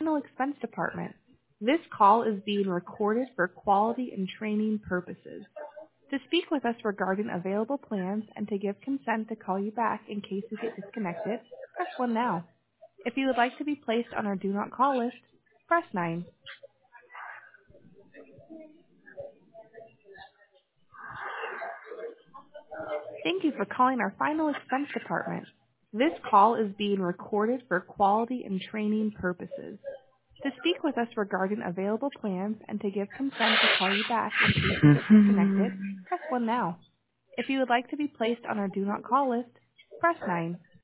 final expense department. This call is being recorded for quality and training purposes. To speak with us regarding available plans and to give consent to call you back in case we get disconnected, press 1 now. If you would like to be placed on our do not call list, press 9. Thank you for calling our final expense department. This call is being recorded for quality and training purposes. To speak with us regarding available plans and to give consent to call you back in case we get disconnected, press 1 now. If you would like to be placed on our do not call list, press 9.